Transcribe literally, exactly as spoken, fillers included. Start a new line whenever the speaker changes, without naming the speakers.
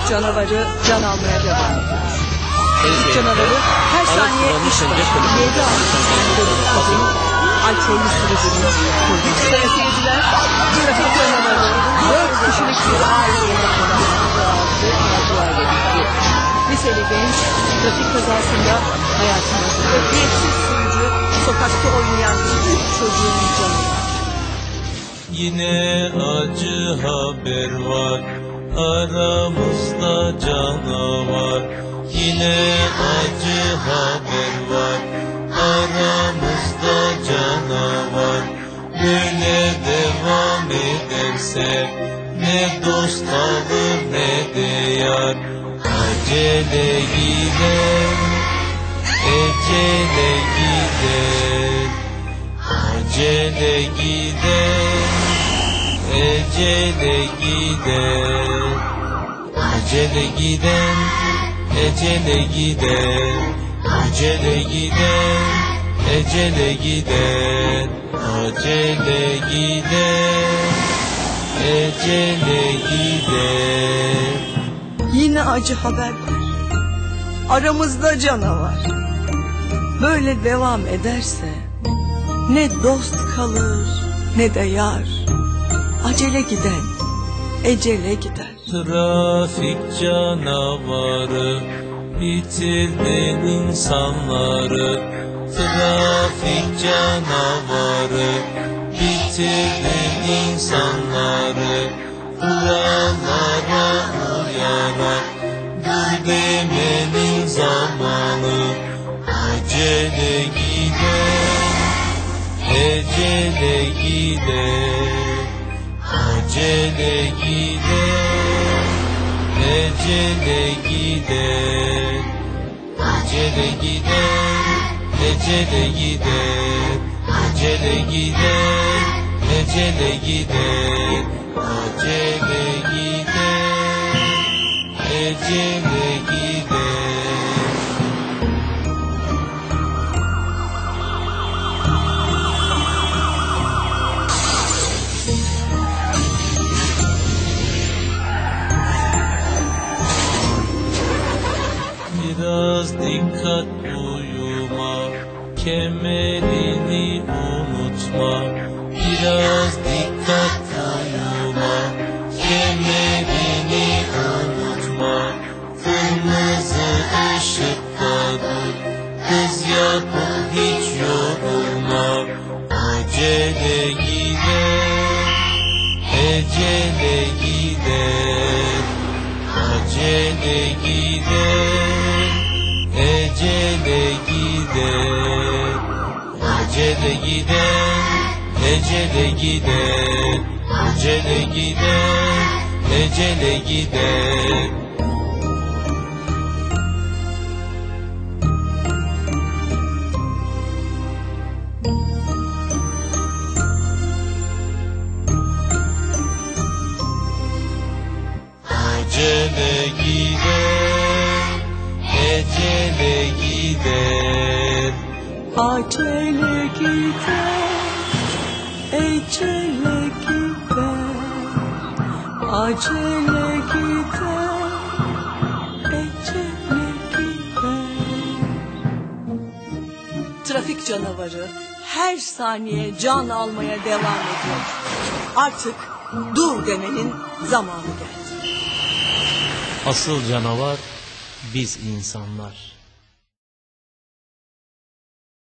canavarı can almaya devam ediyor. Trafik canavarı her saniye iş başı yedi altı alkollü sürücünün kurduğu. Sayın seyirciler, trafik canavarı dört kişilik bir aileye liseli genç trafik kazasında hayatını ehliyetsiz sürücü sokakta oynayan küçük çocuğun canı.
Yine acı haber var, aramızda canavar. Yine acı haber var, aramızda canavar. Böyle devam ederse ne dost kalır ne de yar. Acele gider, ecele gider. Acele gider, ecele gider. Acele giden, ecele gider. Acele giden, ecele gider. Acele gider, ecele gider.
Yine acı haber var. Aramızda canavar. Böyle devam ederse ne dost kalır ne de yar. Acele giden ecele gider.
Trafik canavarı bitirdin insanları. Trafik canavarı bitirdin insanları. Kurallara uyarak dur demenin zamanı. Acele gider, ecele gider. Acele gider, ecele gider. Acele gider, ecele gider. Acele gider, ecele gider. Acele gider, ecele gider. Biraz dikkat uyuma, kemerini unutma. Biraz dikkat uyuma, kemerini unutma. Kırmızı ışıkta dur, hız yapıp hiç yorulma. Acele gider, ecele gider. Acele gider, ecele gider. Acele gider, ecele gider. Acele gider, ecele gider. Acele gider, ecele gider.
Acele gider, ecele gider. Acele gider, ecele gider. Trafik canavarı her saniye can almaya devam ediyor. Artık dur demenin zamanı geldi.
Asıl canavar biz insanlar.